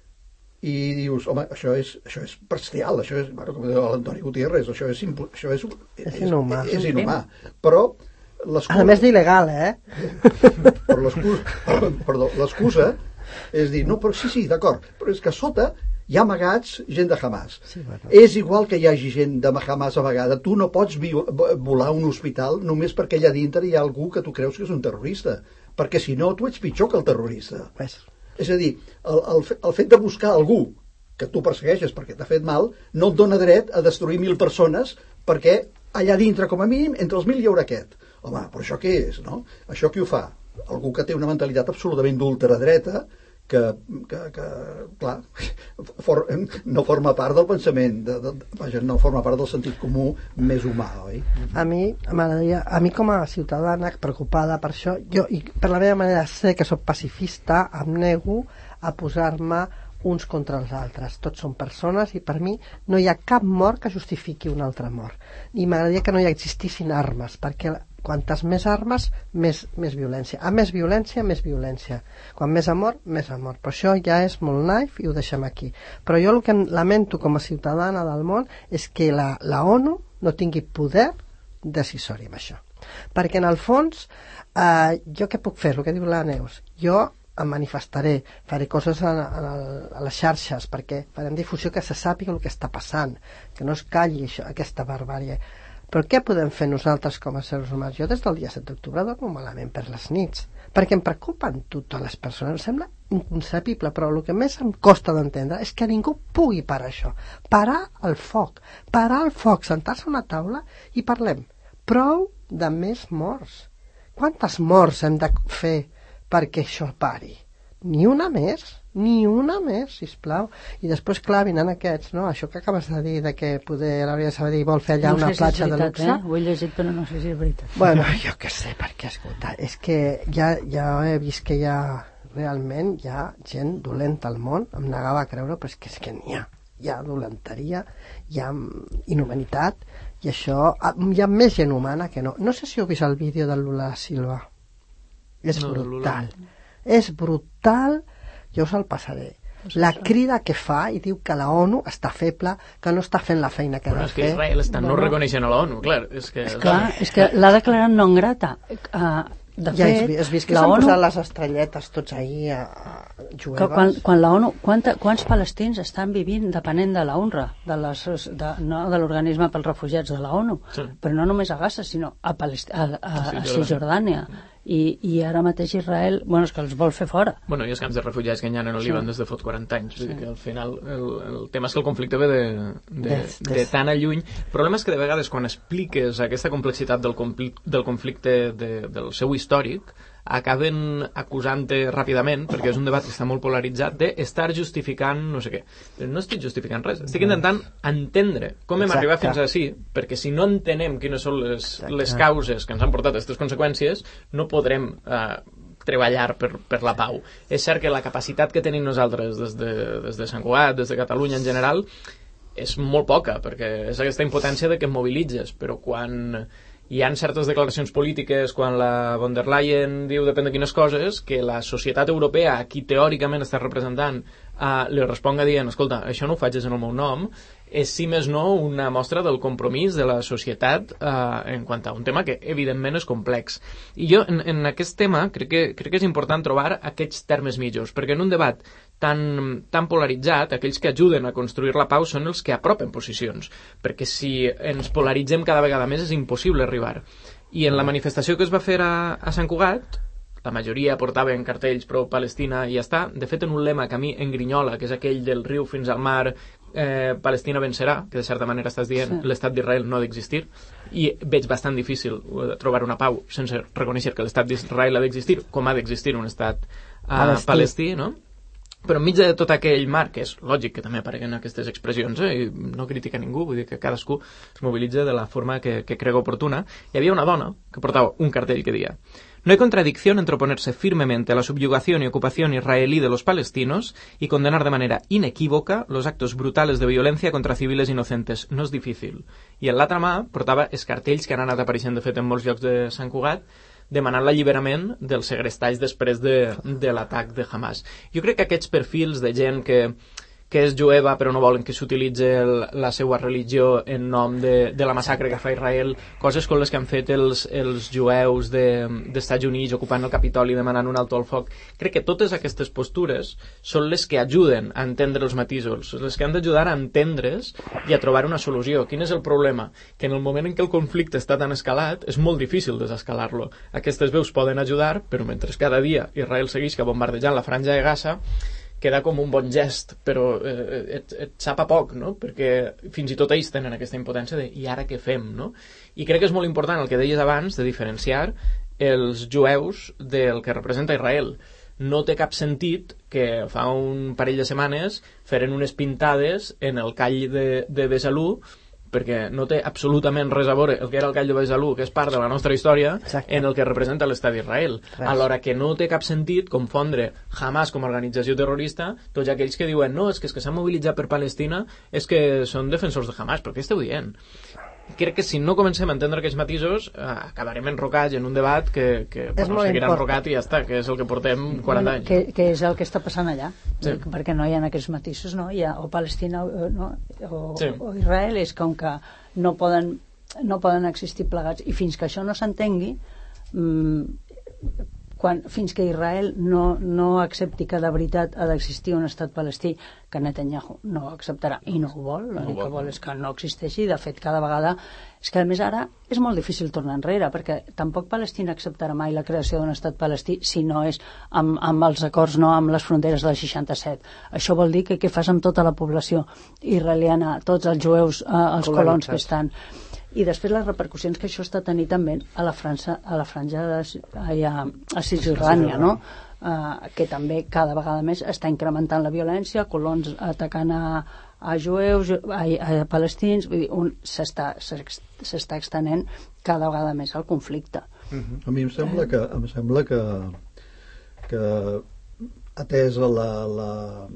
I dius, home, això és, això és bestial, això és, bueno, com diu l'Antoni Gutiérrez, això és, això és, és,
és inhumà.
És, és inhumà. Però l'excusa...
A més d'il·legal, eh?
Però l'excusa, perdó, l'excusa és dir, no, però sí, sí, d'acord, però és que a sota hi ha amagats gent de Hamas. Sí, bueno. És igual que hi hagi gent de Hamas amagada. Tu no pots volar a un hospital només perquè allà dintre hi ha algú que tu creus que és un terrorista. Perquè si no, tu ets pitjor que el terrorista.
Pues.
És a dir, el, el, el fet de buscar algú que tu persegueixes perquè t'ha fet mal no et dona dret a destruir mil persones perquè allà dintre, com a mínim, entre els mil hi haurà aquest. Home, però això què és, no? Això qui ho fa? Algú que té una mentalitat absolutament d'ultradreta, que, que, que clar, for, no forma part del pensament, de, de, vaja, no forma part del sentit comú més humà, oi?
A mi m'agradaria, a mi com a ciutadana preocupada per això, jo, i per la meva manera de ser, que soc pacifista, em nego a posar-me uns contra els altres. Tots són persones i per mi no hi ha cap mort que justifiqui una altra mort. I m'agradaria que no hi existissin armes, perquè quantes més armes, més, més violència. A més violència, més violència. Quan més amor, més amor. Però això ja és molt naif i ho deixem aquí. Però jo el que lamento com a ciutadana del món és que la, la ONU no tingui poder decisori amb això. Perquè en el fons, eh, jo què puc fer? El que diu la Neus. Jo em manifestaré, faré coses a, a, a les xarxes perquè farem difusió que se sàpiga el que està passant, que no es calli això, aquesta barbàrie. Però què podem fer nosaltres com a seres humans? Jo des del dia set d'octubre dormo malament per les nits, perquè em preocupen totes les persones. Em sembla inconcebible, però el que més em costa d'entendre és que ningú pugui parar això. Parar el foc, parar el foc, sentar-se a una taula i parlem. Prou de més morts. Quantes morts hem de fer perquè això pari? Ni una més, ni una més, sisplau. I després, clar, vinen aquests, no? Això que acabes de dir, de que poder l'Àrea de Sabadell vol fer allà
no
una
sé
platja
si és veritat,
de luxe.
Eh? Ho he llegit, però no sé si és veritat.
Bueno, jo què sé, perquè, escolta, és que ja, ja he vist que hi ha, realment, hi ha gent dolenta al món, em negava a creure, però és que, és que n'hi ha. Hi ha dolenteria, hi ha inhumanitat, i això, hi ha més gent humana que no. No sé si heu vist el vídeo de Lula da Silva. És no, brutal. Lula. És brutal, jo us el passaré. La crida que fa i diu que la ONU està feble, que no està fent la feina que ha de fer.
Però és que Israel està no reconeixent a la ONU, clar. És que,
és clar, és que l'ha declarat non grata. Uh, de
ja
fet,
has vist que s'han posat les estrelletes tots ahir a, a jueves.
Quan, quan la ONU, quanta, quants palestins estan vivint depenent de la UNRWA, de, les, de, no, de l'organisme pels refugiats de la ONU, sí. Però no només a Gaza, sinó a, Palest a, a, a Cisjordània. I, i ara mateix Israel, bueno, és que els vol fer fora.
Bueno, i els camps de refugiats que hi ha en el Líban sí. Des de fot quaranta anys. Vull sí. Dir que al final el, el tema és que el conflicte ve de, de, des, des. de tan a lluny. El problema és que de vegades quan expliques aquesta complexitat del, conflicte, del conflicte de, del seu històric, acaben acusant-te ràpidament, perquè és un debat que està molt polaritzat, d'estar justificant no sé què. Però no estic justificant res, estic intentant entendre com hem
Exacte.
arribat fins ací, perquè si no entenem quines són les, les causes que ens han portat a aquestes conseqüències, no podrem eh, treballar per, per la pau. És cert que la capacitat que tenim nosaltres des de, des de Sant Cugat, des de Catalunya en general, és molt poca, perquè és aquesta impotència de que em mobilitzes, però quan hi ha certes declaracions polítiques, quan la von der Leyen diu depèn de quines coses, que la societat europea, a qui teòricament està representant, uh, li responga dient, escolta, això no ho faig en el meu nom, és, si més no, una mostra del compromís de la societat uh, en quant a un tema que, evidentment, és complex. I jo, en, en aquest tema, crec que, crec que és important trobar aquests termes mitjos, perquè en un debat tan, tan polaritzat, aquells que ajuden a construir la pau són els que apropen posicions, perquè si ens polaritzem cada vegada més és impossible arribar. I en la manifestació que es va fer a, a Sant Cugat, la majoria portaven cartells pro-Palestina i ja està. De fet, en un lema que a mi engrinyola, que és aquell del riu fins al mar, eh, Palestina vencerà, que de certa manera estàs dient, sí. L'estat d'Israel no ha d'existir, i veig bastant difícil trobar una pau sense reconèixer que l'estat d'Israel ha d'existir, com ha d'existir un estat eh, palestí. palestí, no? Però enmig de tot aquell marc, que és lògic que també apareguen aquestes expressions, eh, i no critica ningú, vull dir que cadascú es mobilitza de la forma que, que crega oportuna, hi havia una dona que portava un cartell que deia: no hay contradicción entre oponerse firmemente a la subyugación y ocupación israelí de los palestinos y condenar de manera inequívoca los actos brutales de violencia contra civiles inocentes. No és difícil. I en l'altra mà portava els cartells que han anat apareixent, de fet, en molts llocs de Sant Cugat, demanant l'alliberament dels segrestats després de, de l'atac de Hamas. Jo crec que aquests perfils de gent que, que és jueva però no volen que s'utilitzi la seva religió en nom de, de la massacre que fa Israel, coses com les que han fet els, els jueus de, dels Estats Units ocupant el Capitoli demanant un alto al foc, crec que totes aquestes postures són les que ajuden a entendre els matisos, les que han d'ajudar a entendre's i a trobar una solució. Quin és el problema? Que en el moment en què el conflicte està tan escalat és molt difícil desescalar-lo. Aquestes veus poden ajudar, però mentre cada dia Israel segueix bombardejant la franja de Gaza, queda com un bon gest, però eh, et, et sap a poc, no? Perquè fins i tot ells tenen aquesta impotència de i ara què fem, no? I crec que és molt important el que deies abans de diferenciar els jueus del que representa Israel. No té cap sentit que fa un parell de setmanes feren unes pintades en el call de, de Besalú, perquè no té absolutament res a veure el que era el call de Besalú, que és part de la nostra història, exacte, en el que representa l'estat d'Israel. Res. Alhora que no té cap sentit confondre Hamas com a organització terrorista tots aquells que diuen no, és que, és que s'han mobilitzat per Palestina és que són defensors de Hamas. Però què esteu dient? Crec que si no comencem a entendre aquests matisos eh, acabarem enrocats en un debat que, que bueno, seguirà enrocat i ja està, que és el que portem quaranta
bueno,
anys.
Que, que és el que està passant allà,
sí.
Perquè no hi ha aquests matisos, no? Hi ha o Palestina o, no? o,
sí.
o Israel, és com que no poden, no poden existir plegats, i fins que això no s'entengui, mmm, quan, fins que Israel no, no accepti que de veritat ha d'existir un estat palestí, que Netanyahu no acceptarà i no ho vol, l'únic no que vol és que no existeixi. De fet, cada vegada és que a més ara és molt difícil tornar enrere, perquè tampoc Palestina acceptarà mai la creació d'un estat palestí si no és amb, amb els acords, no amb les fronteres del seixanta-set. Això vol dir que què fas amb tota la població israeliana, tots els jueus, eh, els colons que estan. I després les repercussions que això està tenint també a la, França, a la franja de, a, a Cisjordània, no? Uh, que també cada vegada més està incrementant la violència, colons atacant a, a jueus, a, a palestins, vull dir, un, s'està, s'està extenent cada vegada més el conflicte.
Uh-huh. A mi em sembla que, em sembla que, que atesa la, la,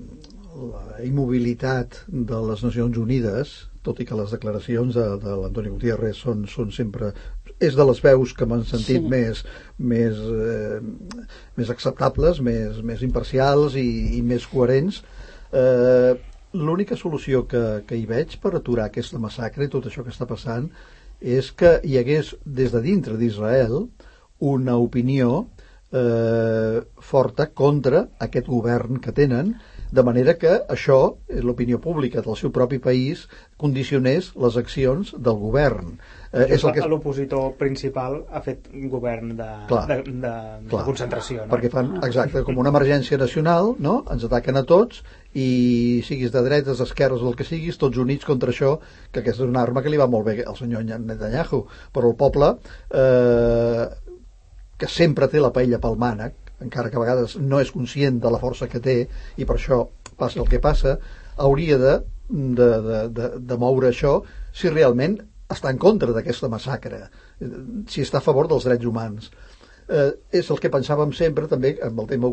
la immobilitat de les Nacions Unides, tot i que les declaracions de, de l'Antoni Gutiérrez són, són sempre... és de les veus que m'han sentit sí. més, més, eh, més acceptables, més, més imparcials i, i més coherents. Eh, l'única solució que, que hi veig per aturar aquesta massacre i tot això que està passant és que hi hagués des de dintre d'Israel una opinió eh, forta contra aquest govern que tenen, de manera que això, l'opinió pública del seu propi país, condicionés les accions del govern.
Eh, és el que... L'opositor principal ha fet un govern de, clar, de, de, de concentració. No?
Perquè fan, exacte, com una emergència nacional, no? Ens ataquen a tots i siguis de dretes, esquerres o el que siguis, tots units contra això, que aquesta és una arma que li va molt bé al senyor Netanyahu, però el poble... Eh, que sempre té la paella pel mànec, encara que a vegades no és conscient de la força que té i per això passa el que passa, hauria de, de, de, de, de moure això si realment està en contra d'aquesta massacre, si està a favor dels drets humans. Eh, és el que pensàvem sempre també amb el tema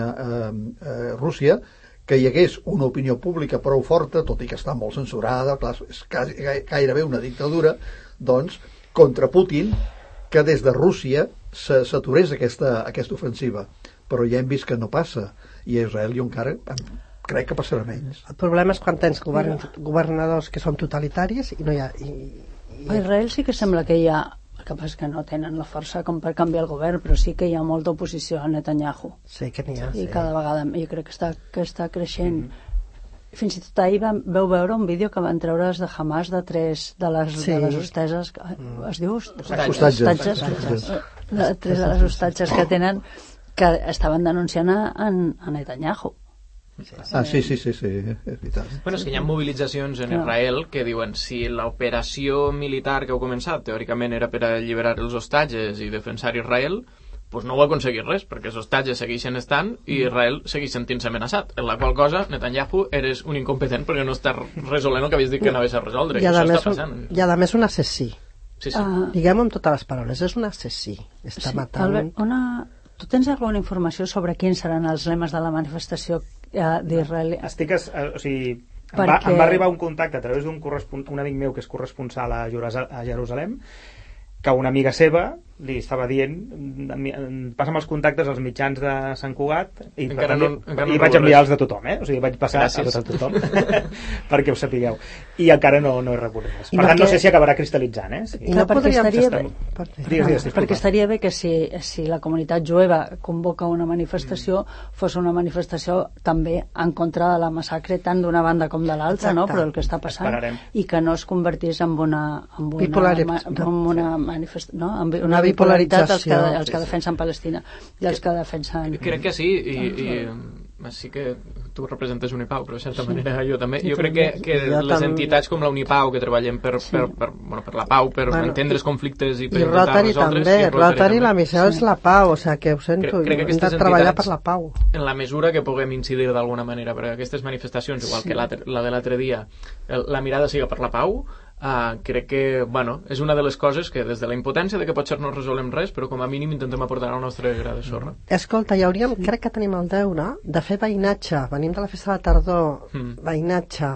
Ucraïna-Rússia, eh, eh, que hi hagués una opinió pública prou forta, tot i que està molt censurada, clar, és quasi, gairebé una dictadura, doncs, contra Putin, que des de Rússia s'aturés aquesta, aquesta ofensiva. Però ja hem vist que no passa, i a Israel jo encara crec que passarà menys.
El problema és quan tens govern, governadors que són totalitaris i no hi ha... I, i...
A Israel sí que sembla que hi ha... El que passa és que no tenen la força com per canviar el govern, però sí que hi ha molta oposició a Netanyahu.
Sí que n'hi ha,
I
sí.
cada vegada jo crec que està, que està creixent. Mm-hmm. Fins i tot ahir vam, veu veure un vídeo que van treure's de Hamas de tres de les,
sí.
de les hostatges, mm. es diu?
Hostatges.
Hostatges. Hostatges. De, tres de les hostatges que tenen, que estaven denunciant a, a Netanyahu.
Ah, sí, sí, sí, sí, és veritat.
Bueno, és que hi ha mobilitzacions en Israel que diuen si l'operació militar que heu començat teòricament era per alliberar els hostatges i defensar Israel, doncs no ho ha aconseguit res, perquè els hostatges segueixen estant i Israel segueix sentint-se amenaçat, en la qual cosa Netanyahu eres un incompetent perquè no està resolent el que havies dit que anaves a resoldre, i, i això
més,
està passant.
I a més un assassí.
Sí, sí.
Uh,
Diguem-ho amb totes les paraules, és un assassí. Està
sí,
matant...
Albert, una... Tu tens alguna informació sobre quins seran els lemes de la manifestació eh, d'Israel?
Estic... Es, eh, o sigui, em,
Perquè...
va, em va arribar un contacte a través d'un correspon... un amic meu que és corresponsal a, Jerusal... a Jerusalem, que una amiga seva li estava dient, passa'm els contactes als mitjans de Sant Cugat i,
encara no, encara
i
no
vaig enviar els de tothom, eh? O sigui, vaig passar
Gràcies.
a tot el tothom perquè ho sapigueu. I encara no, no he rebut res. Per
I
tant,
perquè...
no sé si acabarà cristal·litzant, eh? Sí.
I no
perquè
podríem...
estaria
Estem...
bé...
Digues, digues,
perquè estaria bé que si, si la comunitat jueva convoca una manifestació mm. fos una manifestació també en contra de la massacre tant d'una banda com de l'altra, no? Però el que està passant
Esperarem.
i que no es convertís en una, en una,
Bipolaritat.
en una, manifest... no? en una bipolaritat els que, els que defensen Palestina i els que defensen...
Crec que sí, i, i sí que tu representes Unipau, però de certa manera jo també. Jo crec que, que les entitats com la Unipau, que treballem per, per, per, bueno, per la pau, per bueno, entendre els conflictes i per
i
intentar
Rotary
resoldre's...
també,
i Rotary,
Rotary la missió
sí.
és la pau, o sigui que ho sento,
crec, crec que
hem de treballar per la pau.
En la mesura que puguem incidir d'alguna manera, perquè aquestes manifestacions, igual sí. que la, la de l'altre dia, la mirada siga per la pau, Uh, crec que, bueno, és una de les coses que des de la impotència de que potser no resolem res, però com a mínim intentem aportar el nostre gra de sorra.
Escolta, hi hauríem, crec que tenim el deure de fer veïnatge, venim de la festa de la tardor, mm. veïnatge,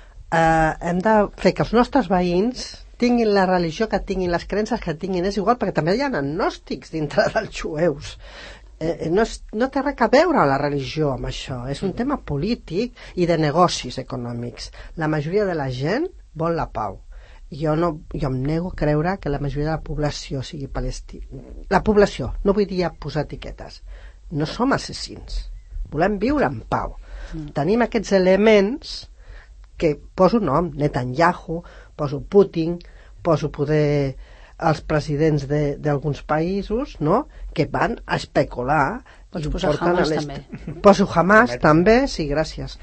uh, hem de fer que els nostres veïns tinguin la religió que tinguin, les creences que tinguin, és igual, perquè també hi ha agnòstics dintre dels jueus. Eh, no, és, no té res a veure la religió amb això, és un tema polític i de negocis econòmics. La majoria de la gent vol la pau. Jo, no, jo em nego a creure que la majoria de la població sigui palestina. La població, no vull dir posar etiquetes. No som assassins. Volem viure en pau. Mm. Tenim aquests elements que poso nom, Netanyahu, poso Putin, poso poder els presidents d'alguns països, no?, que van a especular.
Pots posar Hamas també.
Poso Hamas també, sí, gràcies.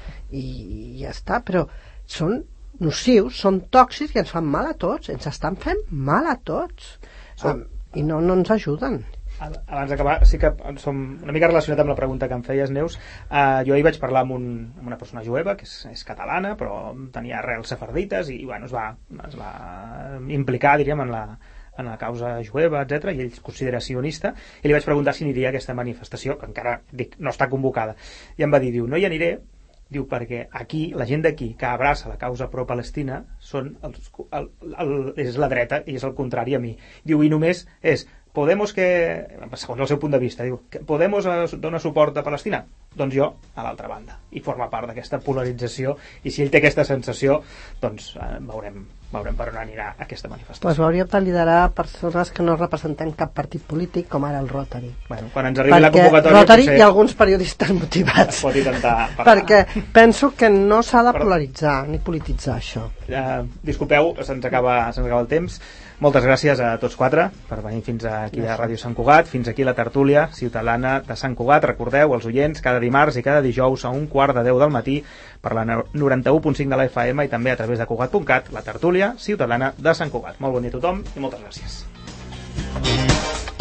I ja està, però són nocius, són tòxics i ens fan mal a tots, ens estan fent mal a tots. Um, i no, no ens ajuden.
Abans d'acabar, sí que som una mica relacionat amb la pregunta que em feies, Neus. Uh, jo ahir vaig parlar amb, un, amb una persona jueva que és, és catalana, però tenia arrels sefardites i, i bueno, es va, es va implicar, diríem, en la, en la causa jueva, etcètera, i ell es considera sionista, i li vaig preguntar si aniria a aquesta manifestació, que encara dic, no està convocada. I em va dir, diu, no hi aniré, diu, perquè aquí, la gent d'aquí que abraça la causa pro-Palestina són els, el, el, és la dreta i és el contrari a mi. Diu, i només és Podemos que, segons el seu punt de vista, diu, que Podemos dona suport a Palestina? Doncs jo, a l'altra banda. I forma part d'aquesta polarització, i si ell té aquesta sensació, doncs eh, veurem, veurem per on anirà aquesta manifestació.
Pues hauríem de liderar persones que no representem cap partit polític, com ara el Rotary.
Bueno, quan ens arribi
perquè
la convocatòria...
Rotary
potser...
hi ha alguns periodistes motivats.
Pot intentar parlar.
Perquè penso que no s'ha de
Però...
polaritzar ni polititzar això.
Uh, disculpeu, se'ns acaba, se'ns acaba el temps. Moltes gràcies a tots quatre per venir fins aquí a Ràdio Sant Cugat, fins aquí la tertúlia ciutadana de Sant Cugat. Recordeu, els oients, cada dimarts i cada dijous a un quart de deu del matí per la noranta-u punt cinc de la F M i també a través de Cugat punt cat, la tertúlia ciutadana de Sant Cugat. Molt bon dia a tothom i moltes gràcies.